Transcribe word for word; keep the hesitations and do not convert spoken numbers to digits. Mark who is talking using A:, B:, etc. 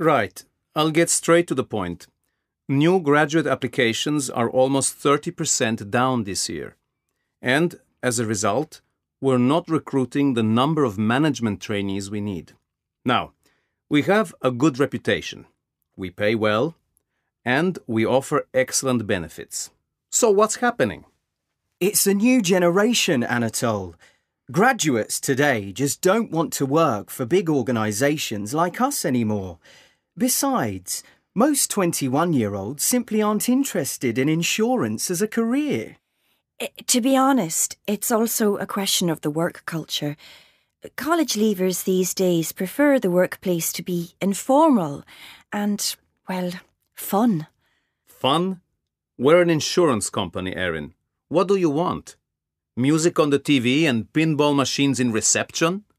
A: Right. I'll get straight to the point. New graduate applications are almost thirty percent down this year. And, as a result, we're not recruiting the number of management trainees we need. Now, we have a good reputation. We pay well, and we offer excellent benefits. So what's happening?
B: It's a new generation, Anatole. Graduates today just don't want to work for big organisations like us anymore. Besides, most twenty-one-year-olds simply aren't interested in insurance as a career.
C: I, to be honest, it's also a question of the work culture. College leavers these days prefer the workplace to be informal and, well, fun.
A: Fun? We're an insurance company, Erin. What do you want? Music on the T V and pinball machines in reception?